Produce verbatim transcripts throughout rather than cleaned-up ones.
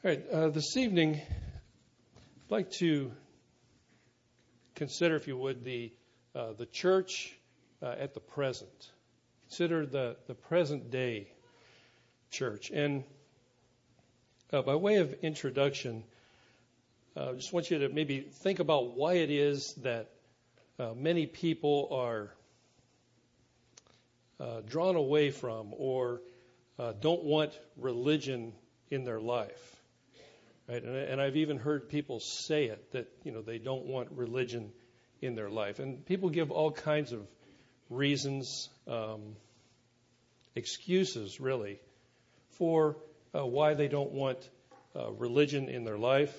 All right, uh, this evening, I'd like to consider, if you would, the uh, the church uh, at the present. Consider the, the present day church. And uh, by way of introduction, uh, I just want you to maybe think about why it is that uh, many people are uh, drawn away from or uh, don't want religion in their life. Right, and, and I've even heard people say it, that, you know, they don't want religion in their life. And people give all kinds of reasons, um, excuses, really, for uh, why they don't want uh, religion in their life.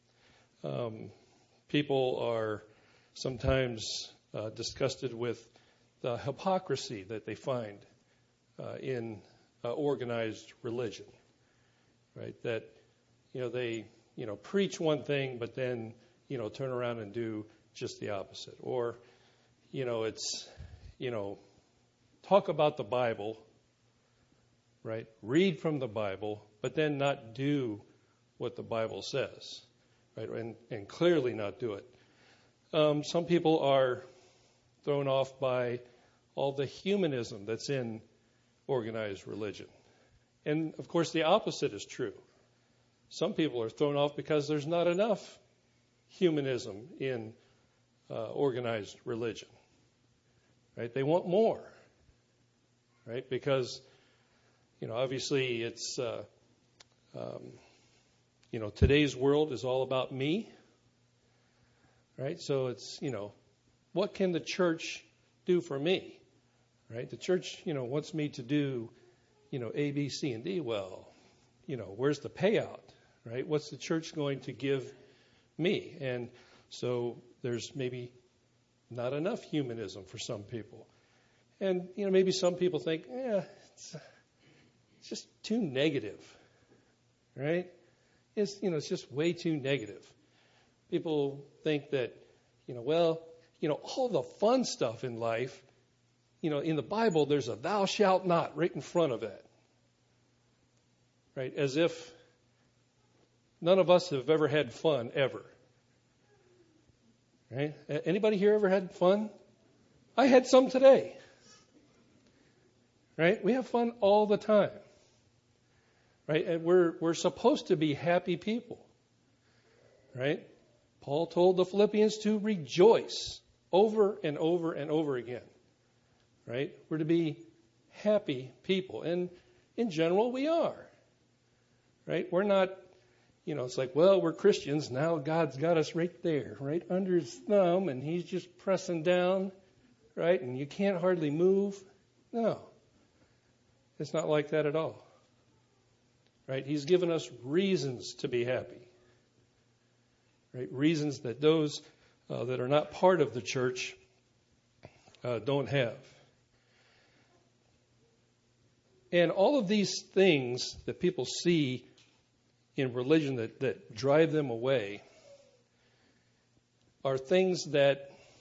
Um, people are sometimes uh, disgusted with the hypocrisy that they find uh, in uh, organized religion, right, that You know, they, you know, preach one thing, but then, you know, turn around and do just the opposite. Or, you know, it's, you know, talk about the Bible, right? Read from the Bible, but then not do what the Bible says, right? And, and clearly not do it. Um, some people are thrown off by all the humanism that's in organized religion. And, of course, the opposite is true. Some people are thrown off because there's not enough humanism in uh, organized religion, right? They want more, right? Because, you know, obviously it's, uh, um, you know, today's world is all about me, right? So it's, you know, what can the church do for me, right? The church, you know, wants me to do, you know, A, B, C, and D. Well, you know, where's the payout? Right? What's the church going to give me? And so there's maybe not enough humanism for some people. And, you know, maybe some people think, yeah, it's, it's just too negative, right? It's, you know, it's just way too negative. People think that, you know, well, you know, all the fun stuff in life, you know, in the Bible, there's a thou shalt not right in front of it, right? As if none of us have ever had fun, ever. Right? Anybody here ever had fun? I had some today. Right? We have fun all the time. Right? And we're we're supposed to be happy people. Right? Paul told the Philippians to rejoice over and over and over again. Right? We're to be happy people. And in general, we are. Right? We're not You know, it's like, well, we're Christians. Now God's got us right there, right under his thumb, and he's just pressing down, right? And you can't hardly move. No, it's not like that at all, right? He's given us reasons to be happy, right? Reasons that those uh, that are not part of the church uh, don't have. And all of these things that people see in religion that, that drive them away are things that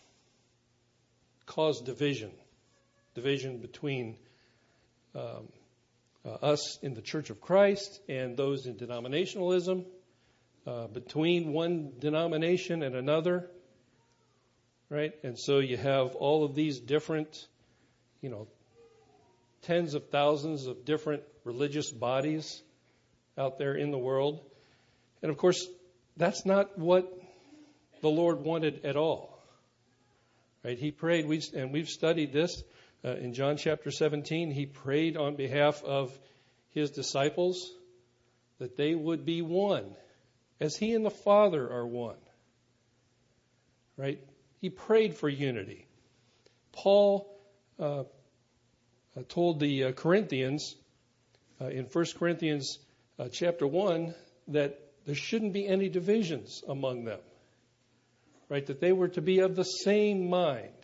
cause division, division between um, uh, us in the Church of Christ and those in denominationalism, uh, between one denomination and another, right? And so you have all of these different, you know, tens of thousands of different religious bodies out there in the world. And of course, that's not what the Lord wanted at all. Right? He prayed, we, and we've studied this uh, in John chapter seventeen. He prayed on behalf of his disciples that they would be one, as he and the Father are one. Right? He prayed for unity. Paul uh, uh, told the uh, Corinthians uh, in First Corinthians Uh, chapter one, that there shouldn't be any divisions among them, right? That they were to be of the same mind,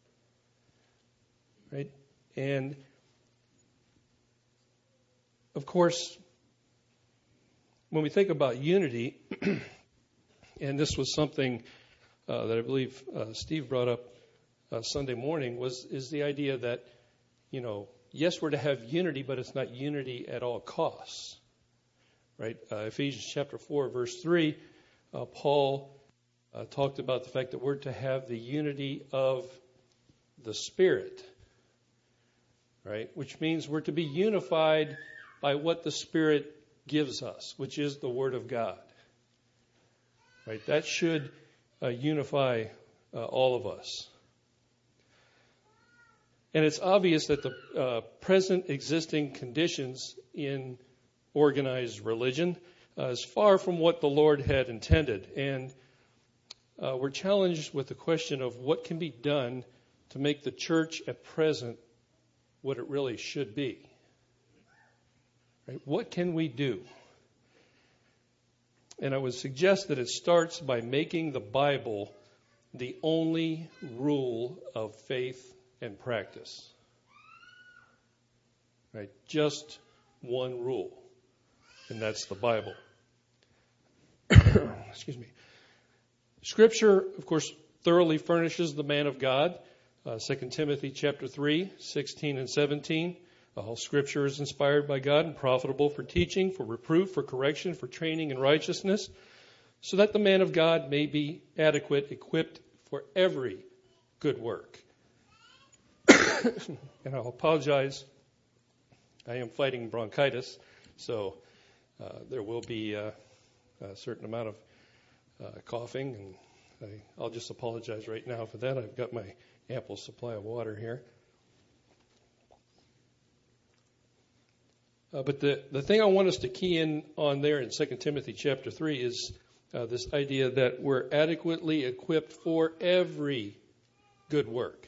right? And of course, when we think about unity, and this was something uh, that I believe uh, Steve brought up uh, Sunday morning, was is the idea that, you know, yes, we're to have unity, but it's not unity at all costs. right? Uh, Ephesians chapter four, verse three, uh, Paul uh, talked about the fact that we're to have the unity of the Spirit, right? Which means we're to be unified by what the Spirit gives us, which is the Word of God, right? That should uh, unify uh, all of us. And it's obvious that the uh, present existing conditions in organized religion uh, is far from what the Lord had intended. And uh, we're challenged with the question of what can be done to make the church at present what it really should be. Right? What can we do? And I would suggest that it starts by making the Bible the only rule of faith and practice. Right? Just one rule, and that's the Bible. Excuse me. Scripture, of course, thoroughly furnishes the man of God. Uh, Second Timothy chapter three, sixteen and seventeen. All Scripture is inspired by God and profitable for teaching, for reproof, for correction, for training in righteousness, so that the man of God may be adequate, equipped for every good work. And I'll apologize. I am fighting bronchitis, so uh, there will be uh, a certain amount of uh, coughing, and I, I'll just apologize right now for that. I've got my ample supply of water here. Uh, but the, the thing I want us to key in on there in Second Timothy chapter three is uh, this idea that we're adequately equipped for every good work.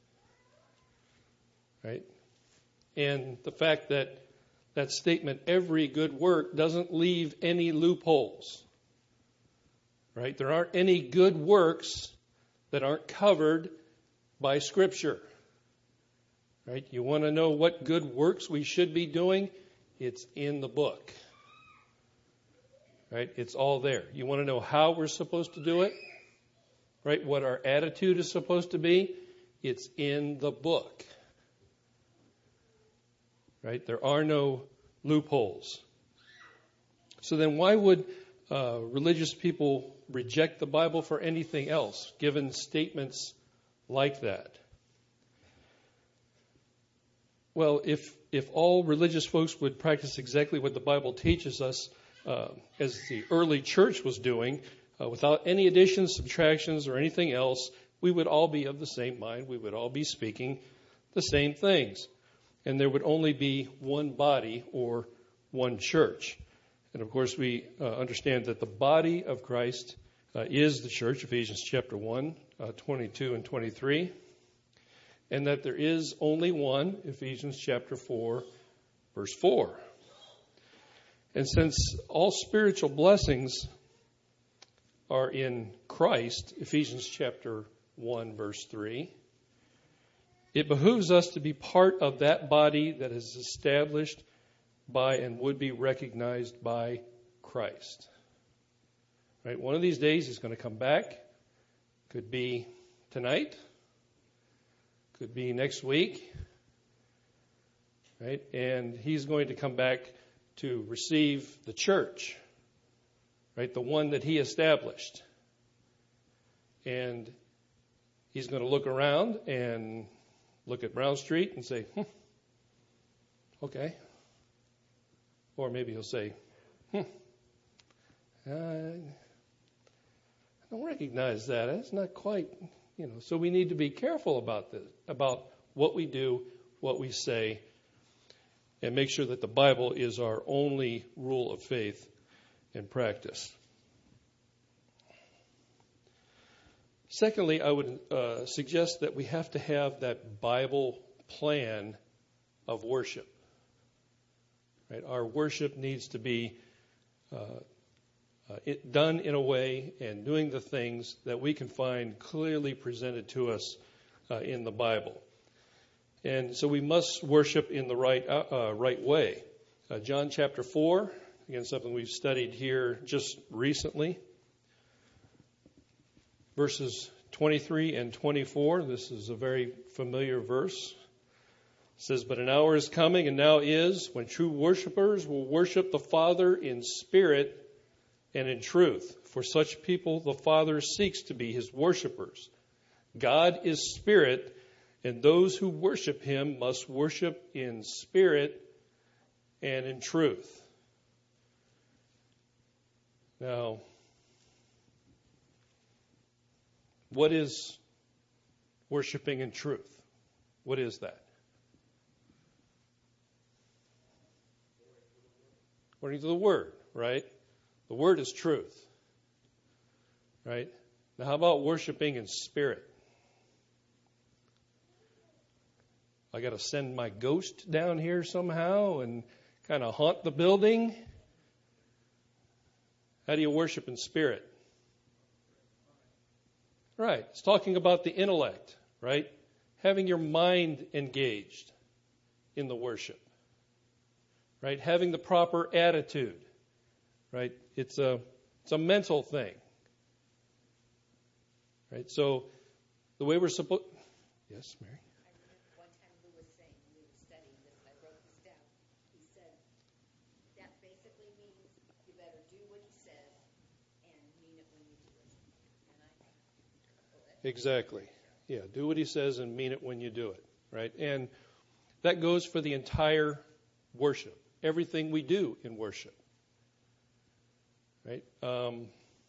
Right? And the fact that that statement, every good work, doesn't leave any loopholes. Right? There aren't any good works that aren't covered by Scripture. Right? You want to know what good works we should be doing? It's in the book. Right? It's all there. You want to know how we're supposed to do it? Right? What our attitude is supposed to be? It's in the book. Right? There are no loopholes. So then why would uh, religious people reject the Bible for anything else, given statements like that? Well, if if all religious folks would practice exactly what the Bible teaches us, uh, as the early church was doing, uh, without any additions, subtractions, or anything else, we would all be of the same mind. We would all be speaking the same things. And there would only be one body or one church. And of course, we uh, understand that the body of Christ uh, is the church, Ephesians chapter one, uh, twenty-two and twenty-three. And that there is only one, Ephesians chapter four, verse four. And since all spiritual blessings are in Christ, Ephesians chapter one, verse three, it behooves us to be part of that body that is established by and would be recognized by Christ. Right? One of these days he's going to come back. Could be tonight. Could be next week. Right? And he's going to come back to receive the church. Right? The one that he established. And he's going to look around and look at Brown Street and say, hmm, okay. Or maybe he'll say, hmm, I don't recognize that. It's not quite, you know. So we need to be careful about this, about what we do, what we say, and make sure that the Bible is our only rule of faith and practice. Secondly, I would uh, suggest that we have to have that Bible plan of worship. Right? Our worship needs to be uh, uh, it, done in a way and doing the things that we can find clearly presented to us uh, in the Bible. And so we must worship in the right uh, uh, right way. Uh, John chapter four, again, something we've studied here just recently. Verses twenty-three and twenty-four, this is a very familiar verse. It says, but an hour is coming and now is when true worshipers will worship the Father in spirit and in truth. For such people the Father seeks to be his worshipers. God is spirit, and those who worship him must worship in spirit and in truth. Now, what is worshiping in truth? What is that? According to the Word, right? The Word is truth, right? Now, how about worshiping in spirit? I got to send my ghost down here somehow and kind of haunt the building? How do you worship in spirit? Right. It's talking about the intellect, right? Having your mind engaged in the worship. Right? Having the proper attitude. Right? It's a it's a mental thing. Right? So the way we're supposed Yes, Mary. I remember one time Lou was saying when we were studying this, and I wrote this down. He said that basically means you better do what he says and mean it when you do it. And I oh, that's Exactly. Yeah, do what he says and mean it when you do it, right? And that goes for the entire worship, everything we do in worship, right? Um,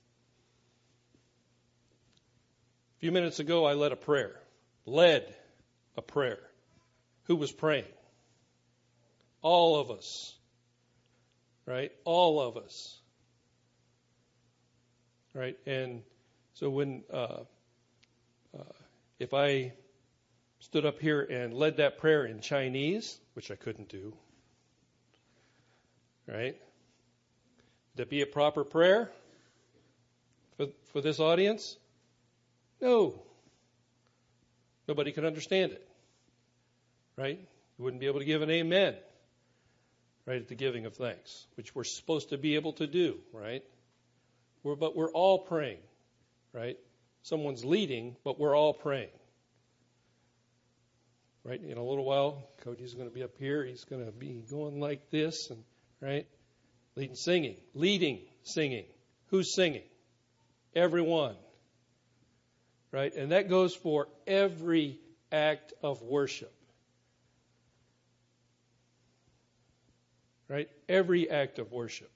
a few minutes ago, I led a prayer, led a prayer. Who was praying? All of us, right? All of us, right? And so when uh, uh, if I stood up here and led that prayer in Chinese, which I couldn't do, right? Would that be a proper prayer for, for this audience? No. Nobody could understand it, right? You wouldn't be able to give an amen, right, at the giving of thanks, which we're supposed to be able to do, right? We're, but we're all praying, right? Someone's leading, but we're all praying. Right? In a little while, Cody's going to be up here. He's going to be going like this, and right? Leading, singing, leading, singing. Who's singing? Everyone. Right? And that goes for every act of worship. Right? Every act of worship.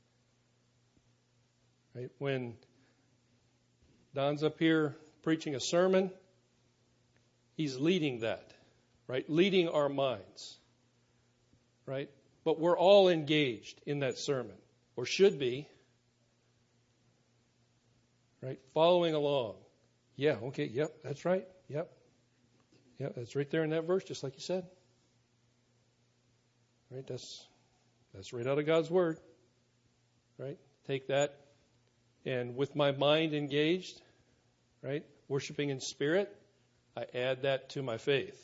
Right? When Don's up here preaching a sermon, he's leading that. Right? Leading our minds. Right? But we're all engaged in that sermon, or should be. Right? Following along. Yeah, okay, yep, that's right. Yep. Yep, that's right there in that verse, just like you said. Right? That's that's right out of God's Word. Right? Take that, and with my mind engaged, right? Worshiping in spirit, I add that to my faith.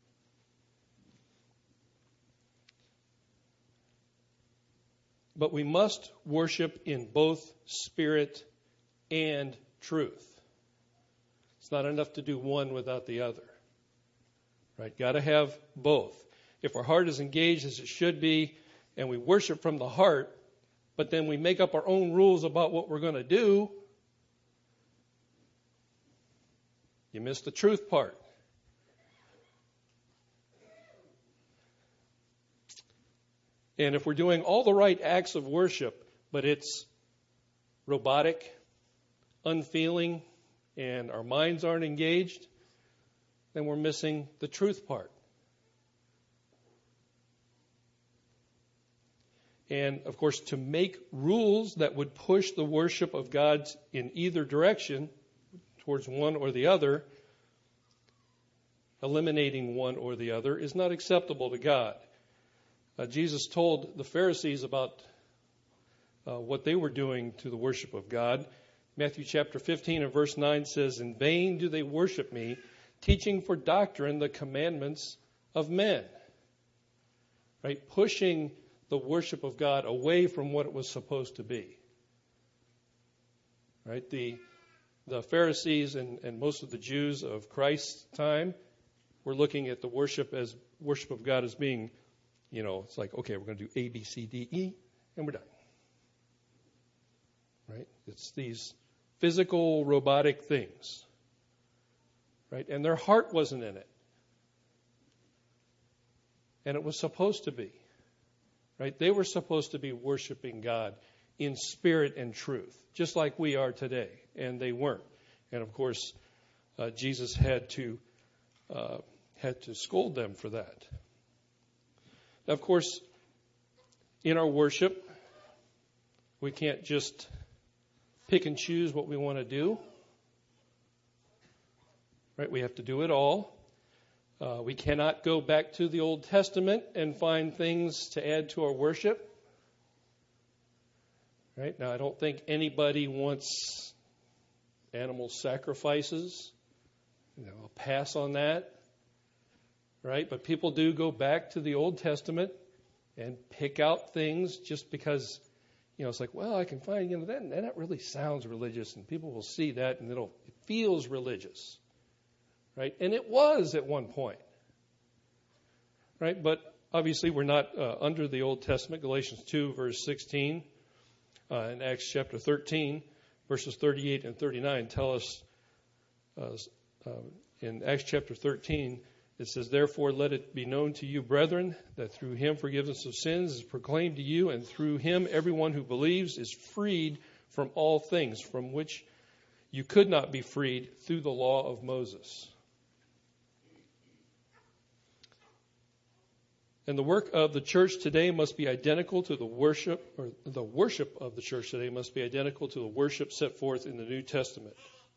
But we must worship in both spirit and truth. It's not enough to do one without the other. Right? Got to have both. If our heart is engaged as it should be, and we worship from the heart, but then we make up our own rules about what we're going to do, you miss the truth part. And if we're doing all the right acts of worship, but it's robotic, unfeeling, and our minds aren't engaged, then we're missing the truth part. And, of course, to make rules that would push the worship of God in either direction, towards one or the other, eliminating one or the other, is not acceptable to God. Uh, Jesus told the Pharisees about uh, what they were doing to the worship of God. Matthew chapter fifteen and verse nine says, "In vain do they worship me, teaching for doctrine the commandments of men." Right? Pushing the worship of God away from what it was supposed to be. Right? The the Pharisees and, and most of the Jews of Christ's time were looking at the worship as worship of God as being, you know, it's like, okay, we're going to do A, B, C, D, E, and we're done. Right? It's these physical, robotic things. Right? And their heart wasn't in it. And it was supposed to be. Right? They were supposed to be worshiping God in spirit and truth, just like we are today. And they weren't. And of course, uh, Jesus had to uh, had to scold them for that. Now, of course, in our worship, we can't just pick and choose what we want to do. Right? We have to do it all. Uh, we cannot go back to the Old Testament and find things to add to our worship. Right? Now, I don't think anybody wants animal sacrifices. You know, I'll pass on that. Right? But people do go back to the Old Testament and pick out things just because, you know, it's like, well, I can find, you know, that, that really sounds religious, and people will see that and it'll, it feels religious. Right? And it was at one point. Right? But obviously we're not uh, under the Old Testament. Galatians two, verse sixteen, uh, and Acts chapter thirteen, verses thirty-eight and thirty-nine tell us, uh, uh, in Acts chapter thirteen, it says, therefore let it be known to you, brethren, that through him forgiveness of sins is proclaimed to you, and through him everyone who believes is freed from all things from which you could not be freed through the law of Moses. And the work of the church today must be identical to the worship, or the worship of the church today must be identical to the worship set forth in the New Testament.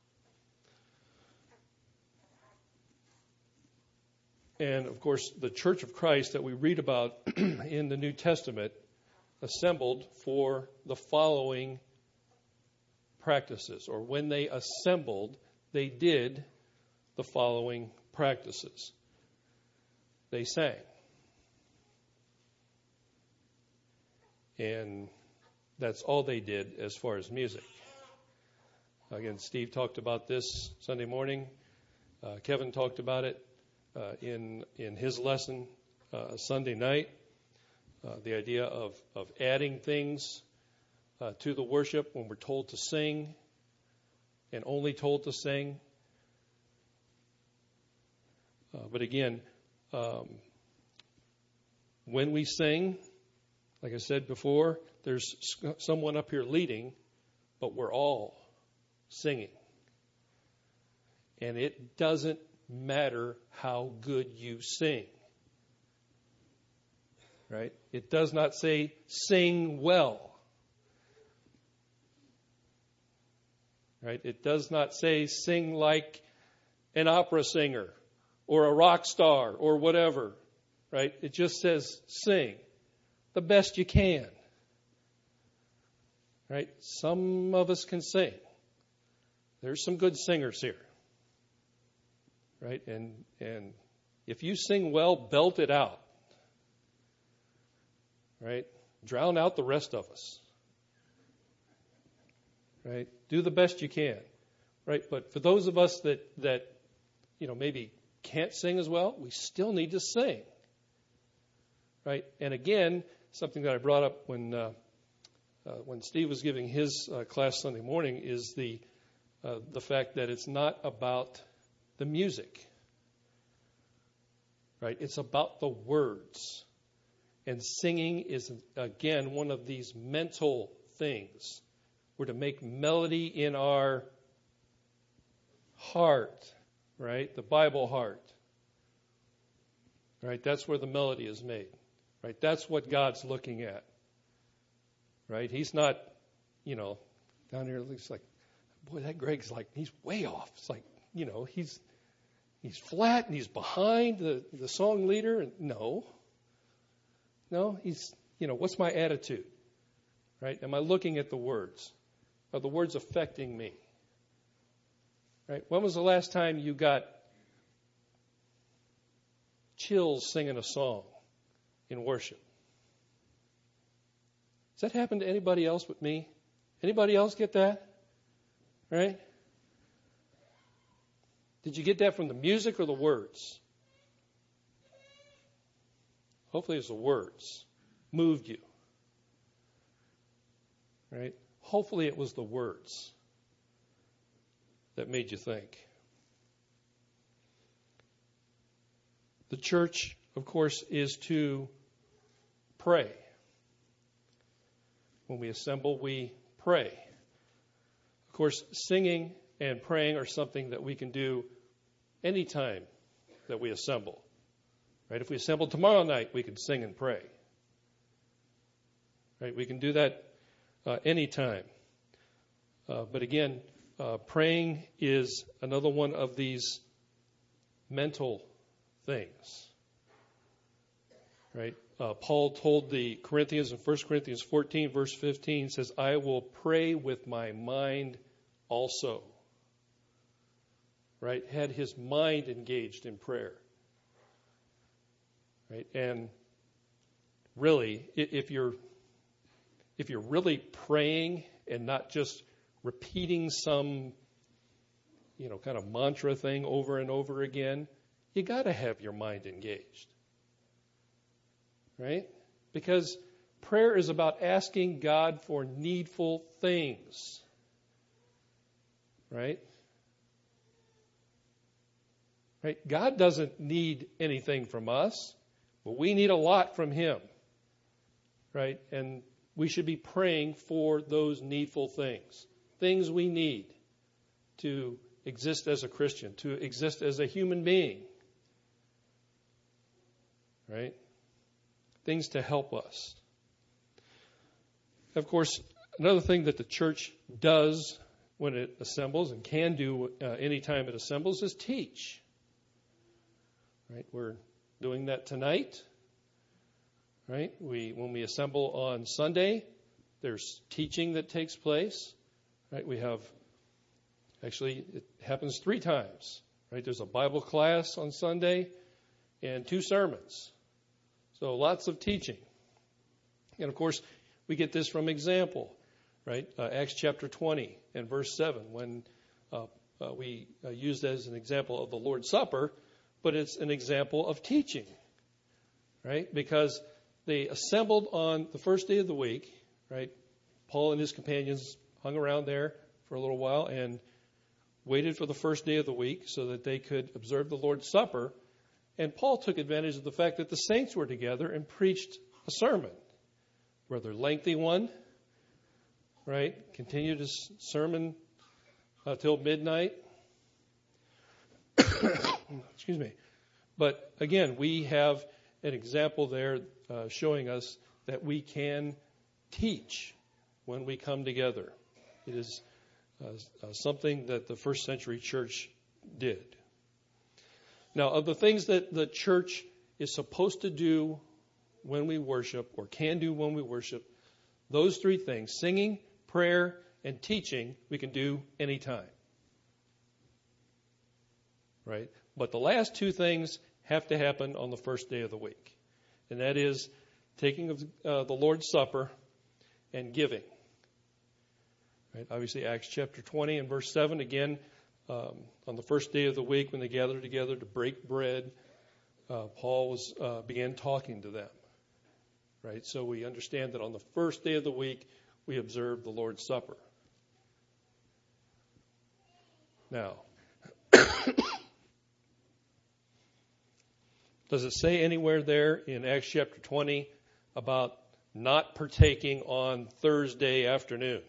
And, of course, the Church of Christ that we read about in the New Testament assembled for the following practices. Or when they assembled, they did the following practices. They sang. And that's all they did as far as music. Again, Steve talked about this Sunday morning. Uh, Kevin talked about it uh, in in his lesson uh, Sunday night. Uh, the idea of, of adding things uh, to the worship when we're told to sing and only told to sing. Uh, but again, um, when we sing, like I said before, there's someone up here leading, but we're all singing. And it doesn't matter how good you sing. Right? It does not say sing well. Right? It does not say sing like an opera singer or a rock star or whatever. Right? It just says sing the best you can. Right? Some of us can sing. There's some good singers here. Right? And and if you sing well, belt it out. Right? Drown out the rest of us. Right? Do the best you can. Right? But for those of us that, that you know, maybe can't sing as well, we still need to sing. Right? And again, something that I brought up when uh, uh, when Steve was giving his uh, class Sunday morning is the uh, the fact that it's not about the music. Right? It's about the words. And singing is, again, one of these mental things. We're to make melody in our heart, right? The Bible heart. Right? That's where the melody is made. Right? That's what God's looking at. Right? He's not, you know, down here, it's like, boy, that Greg's like, he's way off. It's like, you know, he's he's flat and he's behind the, the song leader. No. No, he's, you know, what's my attitude? Right? Am I looking at the words? Are the words affecting me? Right? When was the last time you got chills singing a song in worship? Does that happen to anybody else but me? Anybody else get that? Right? Did you get that from the music or the words? Hopefully it's the words moved you. Right? Hopefully it was the words that made you think. The church, of course, is to pray. When we assemble, we pray. Of course, singing and praying are something that we can do anytime that we assemble. Right? If we assemble tomorrow night, we can sing and pray. Right? We can do that uh, anytime. Uh, but again, uh, praying is another one of these mental things. Right? Uh, Paul told the Corinthians in First Corinthians fourteen, verse fifteen, says, I will pray with my mind also. Right? Had his mind engaged in prayer. Right? And really, if you're if you're really praying and not just repeating some, you know, kind of mantra thing over and over again, you got to have your mind engaged. Right? Because prayer is about asking God for needful things. Right? Right? God doesn't need anything from us, but we need a lot from Him. Right? And we should be praying for those needful things. Things we need to exist as a Christian, to exist as a human being. Right? Things to help us. Of course, another thing that the church does when it assembles and can do uh, anytime it assembles is teach. Right? We're doing that tonight. Right? We when we assemble on Sunday, there's teaching that takes place. Right? We have actually it happens three times. Right? There's a Bible class on Sunday and two sermons. So lots of teaching. And of course, we get this from example, right? Uh, Acts chapter twenty and verse seven, when uh, uh, we uh, use that as an example of the Lord's Supper, but it's an example of teaching, right? Because they assembled on the first day of the week, right? Paul and his companions hung around there for a little while and waited for the first day of the week so that they could observe the Lord's Supper. And Paul took advantage of the fact that the saints were together and preached a sermon, rather lengthy one, right? Continued his sermon uh, till midnight. Excuse me. But again, we have an example there uh, showing us that we can teach when we come together. It is uh, uh, something that the first century church did. Now, of the things that the church is supposed to do when we worship, or can do when we worship, those three things, singing, prayer, and teaching, we can do anytime. Right? But the last two things have to happen on the first day of the week. And that is taking of uh, the Lord's Supper and giving. Right? Obviously, Acts chapter twenty and verse seven, again, um, on the first day of the week when they gathered together to break bread, uh, Paul was uh, began talking to them. Right? So we understand that on the first day of the week, we observe the Lord's Supper. Now, does it say anywhere there in Acts chapter twenty about not partaking on Thursday afternoon?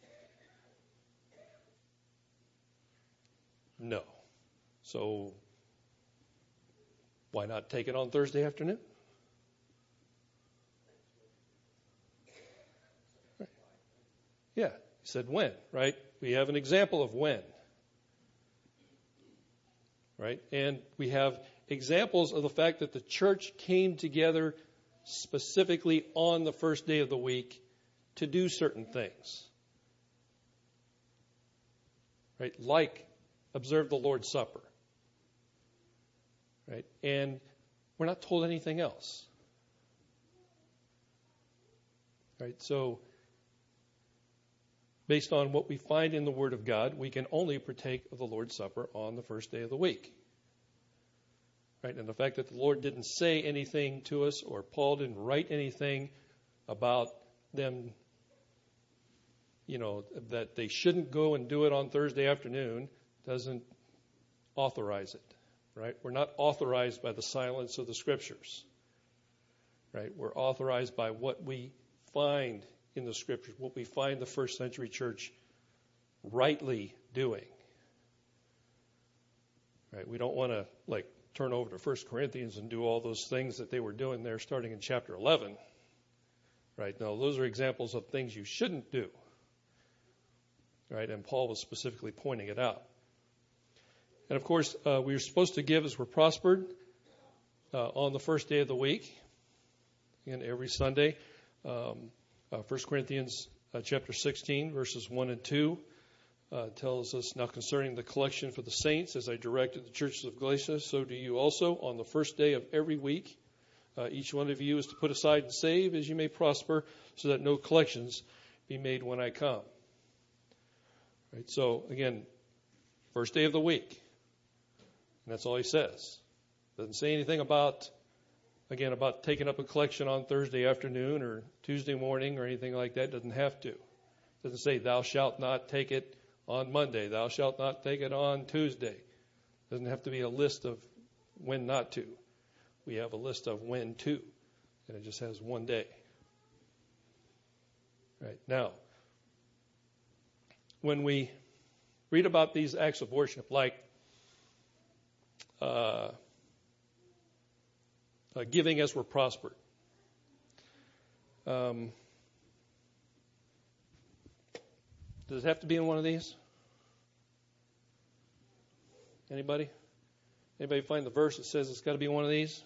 No. So why not take it on Thursday afternoon? Right. Yeah, he said when, right? We have an example of when. Right? And we have examples of the fact that the church came together specifically on the first day of the week to do certain things. Right? Like observe the Lord's Supper. Right? And we're not told anything else. Right? So, based on what we find in the Word of God, we can only partake of the Lord's Supper on the first day of the week. right? And the fact that the Lord didn't say anything to us, or Paul didn't write anything about them, you know, that they shouldn't go and do it on Thursday afternoon, doesn't authorize it, right? We're not authorized by the silence of the Scriptures, right? We're authorized by what we find in the Scriptures, what we find the first century church rightly doing, right? We don't want to, like, turn over to First Corinthians and do all those things that they were doing there starting in chapter eleven, right? No, those are examples of things you shouldn't do, right? And Paul was specifically pointing it out. And, of course, uh, we are supposed to give as we're prospered uh, on the first day of the week, and every Sunday. Um, uh, First Corinthians uh, chapter sixteen, verses one and two, uh, tells us, now concerning the collection for the saints, as I directed the churches of Galatia, so do you also on the first day of every week. Uh, each one of you is to put aside and save as you may prosper, so that no collections be made when I come. Right, so, again, first day of the week. And that's all he says. Doesn't say anything about, again, about taking up a collection on Thursday afternoon or Tuesday morning or anything like that. Doesn't have to. Doesn't say, thou shalt not take it on Monday. Thou shalt not take it on Tuesday. Doesn't have to be a list of when not to. We have a list of when to. And it just has one day. Right. Now, when we read about these acts of worship, like uh, uh, giving as we're prospered, um, does it have to be in one of these? Anybody? Anybody find the verse that says it's got to be one of these?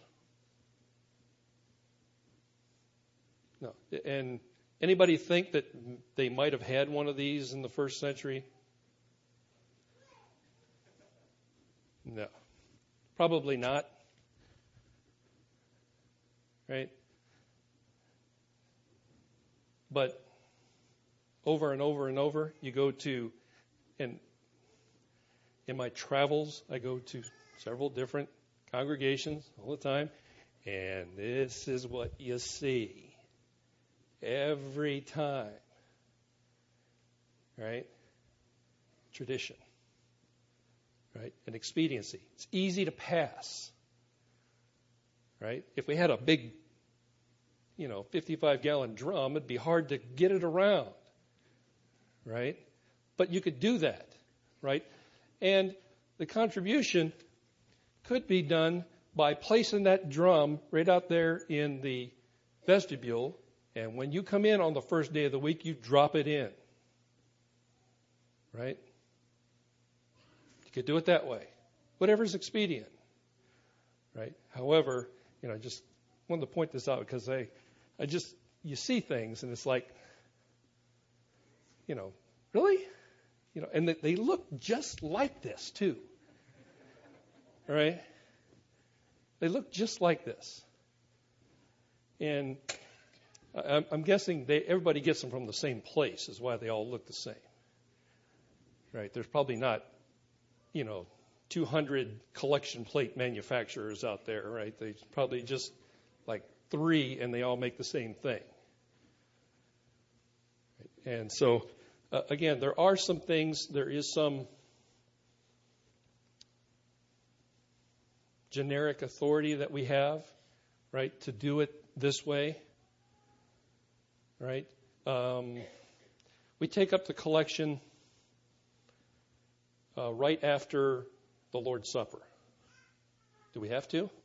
No. And anybody think that they might have had one of these in the first century? No. Probably not. Right? But over and over and over, you go to, and in my travels, I go to several different congregations all the time, and this is what you see every time. Right? Tradition. Right? And expediency. It's easy to pass. Right? If we had a big, you know, fifty-five gallon drum, it'd be hard to get it around. Right? But you could do that. Right? And the contribution could be done by placing that drum right out there in the vestibule. And when you come in on the first day of the week, you drop it in. Right? You could do it that way. Whatever's expedient. Right? However, you know, I just wanted to point this out because I, I just, you see things and it's like, you know, really? You know, and they look just like this too. All right? They look just like this. And I'm guessing they, everybody gets them from the same place is why they all look the same. Right? There's probably not, you know, two hundred collection plate manufacturers out there, right? They probably just like three and they all make the same thing. And so, uh, again, there are some things, there is some generic authority that we have, right, to do it this way. Right? Um, we take up the collection uh, right after the Lord's Supper. Do we have to?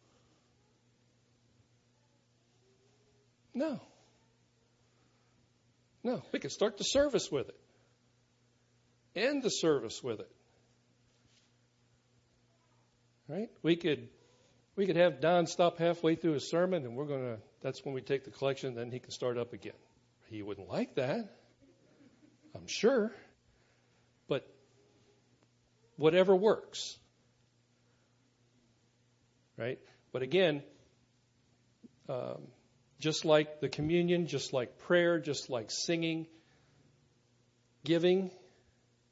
No. No. We could start the service with it. End the service with it. Right? We could we could have Don stop halfway through his sermon and we're gonna that's when we take the collection, then he can start up again. He wouldn't like that, I'm sure. But whatever works. Right? But again, um, just like the communion, just like prayer, just like singing, giving,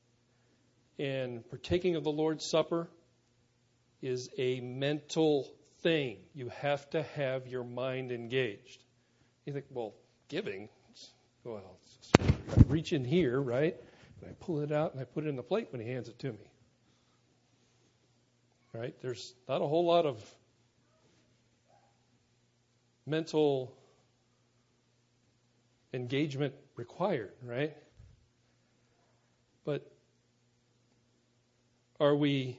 and partaking of the Lord's Supper is a mental thing. You have to have your mind engaged. You think, well, giving, well, I reach in here, right? And I pull it out and I put it in the plate when he hands it to me. Right? There's not a whole lot of mental engagement required, right? But are we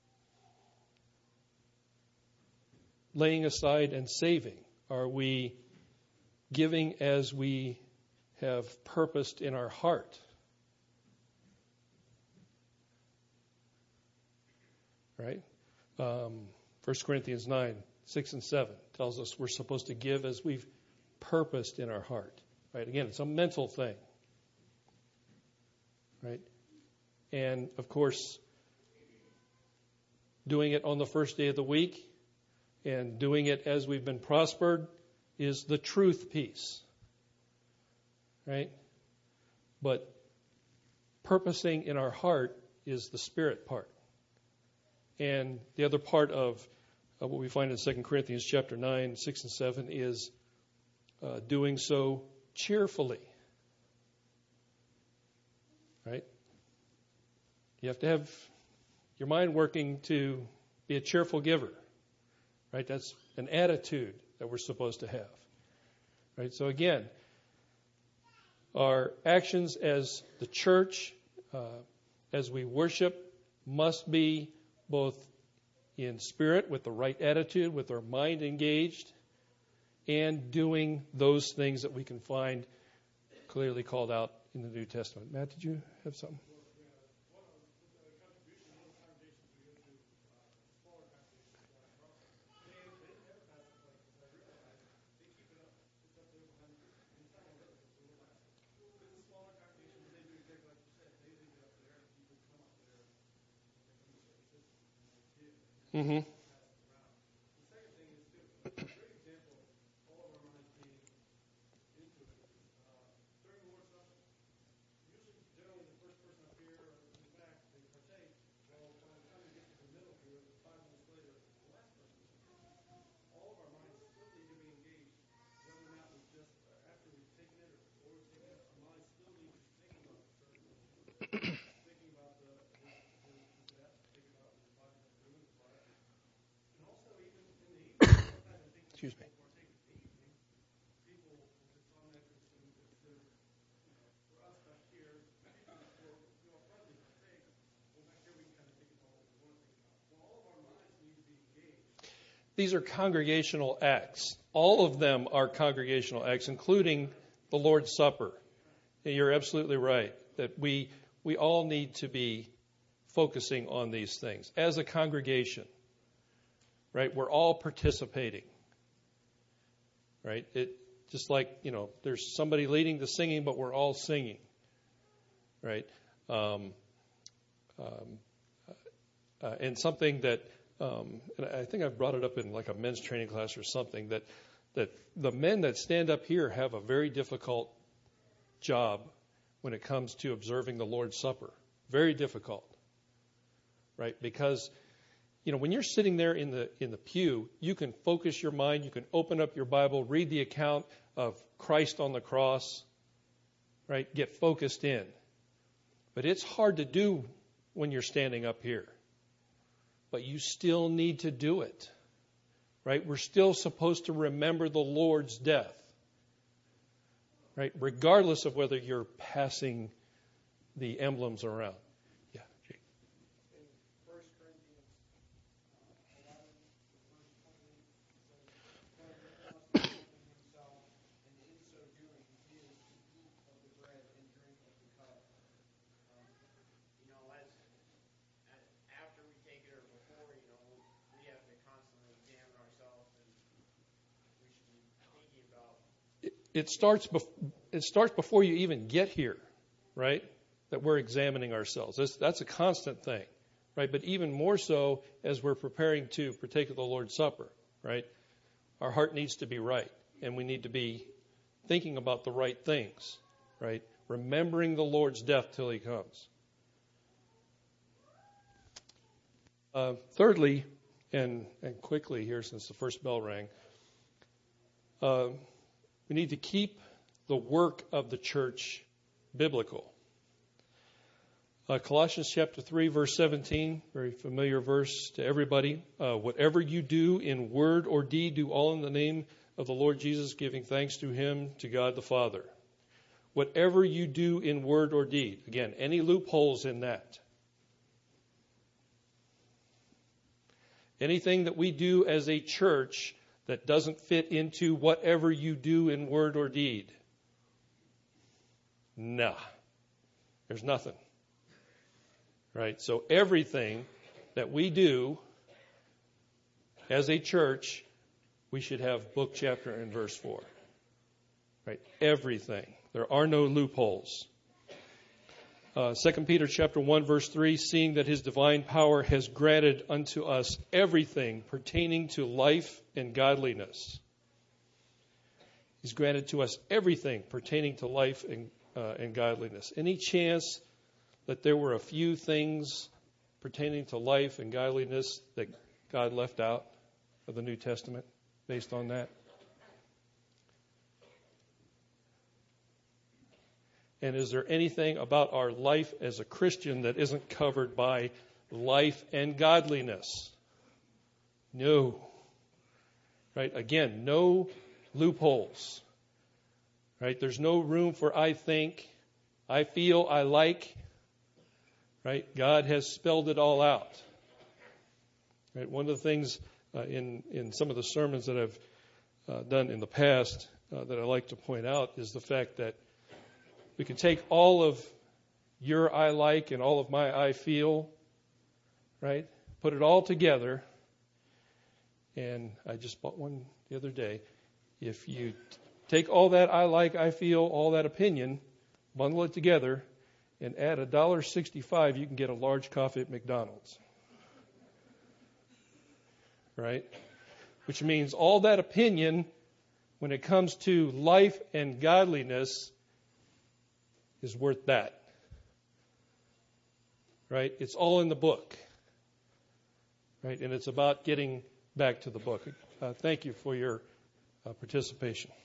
laying aside and saving? Are we giving as we have purposed in our heart? Right? Um, First Corinthians nine, six and seven tells us we're supposed to give as we've purposed in our heart. Right? Again, it's a mental thing. Right? And, of course, doing it on the first day of the week and doing it as we've been prospered is the truth piece. Right? But purposing in our heart is the spirit part. And the other part of uh, what we find in Second Corinthians chapter nine, six and seven is uh, doing so cheerfully. Right? You have to have your mind working to be a cheerful giver. Right? That's an attitude that we're supposed to have. Right? So again, our actions as the church, uh, as we worship, must be both in spirit, with the right attitude, with our mind engaged, and doing those things that we can find clearly called out in the New Testament. Matt, did you have something? Mm-hmm. Excuse me. These are congregational acts. All of them are congregational acts, including the Lord's Supper. And you're absolutely right that we we all need to be focusing on these things as a congregation. Right? We're all participating. Right? It just like, you know, there's somebody leading the singing, but we're all singing. Right? Um, um, uh, and something that Um, and I think I've brought it up in like a men's training class or something, that that the men that stand up here have a very difficult job when it comes to observing the Lord's Supper. Very difficult, right? Because, you know, when you're sitting there in the in the pew, you can focus your mind, you can open up your Bible, read the account of Christ on the cross, right? Get focused in. But it's hard to do when you're standing up here. But you still need to do it, right? We're still supposed to remember the Lord's death, right? Regardless of whether you're passing the emblems around. Yeah, Jake. In First Corinthians eleven, verse twenty-eight, it says, himself, and in so doing, he is to eat of the bread and drink of the cup. Um, you know, as after we take it or before, you know, we have to constantly examine ourselves, and we should be thinking about. It, it starts. Bef- it starts before you even get here, right? That we're examining ourselves. That's, that's a constant thing, right? But even more so as we're preparing to partake of the Lord's Supper, right? Our heart needs to be right, and we need to be thinking about the right things, right? Remembering the Lord's death till He comes. Uh, thirdly, and, and quickly here since the first bell rang, uh, we need to keep the work of the church biblical. Uh, Colossians chapter three, verse seventeen, very familiar verse to everybody. Uh, Whatever you do in word or deed, do all in the name of the Lord Jesus, giving thanks to him, to God the Father. Whatever you do in word or deed. Again, any loopholes in that? Anything that we do as a church that doesn't fit into whatever you do in word or deed? Nah. There's nothing. Right? So everything that we do as a church, we should have book, chapter, and verse for. Right? Everything. There are no loopholes. Uh, Second Peter chapter one, verse three, seeing that his divine power has granted unto us everything pertaining to life and godliness. He's granted to us everything pertaining to life and, uh, and godliness. Any chance that there were a few things pertaining to life and godliness that God left out of the New Testament based on that? And is there anything about our life as a Christian that isn't covered by life and godliness? No. Right? Again, no loopholes. Right? There's no room for I think, I feel, I like. Right? God has spelled it all out. Right? One of the things uh, in, in some of the sermons that I've uh, done in the past uh, that I like to point out is the fact that we can take all of your I like and all of my I feel, right? Put it all together. And I just bought one the other day. If you t- take all that I like, I feel, all that opinion, bundle it together, and add one dollar sixty-five, you can get a large coffee at McDonald's. Right? Which means all that opinion, when it comes to life and godliness, is worth that. Right? It's all in the book. Right? And it's about getting back to the book. Uh, thank you for your uh, participation.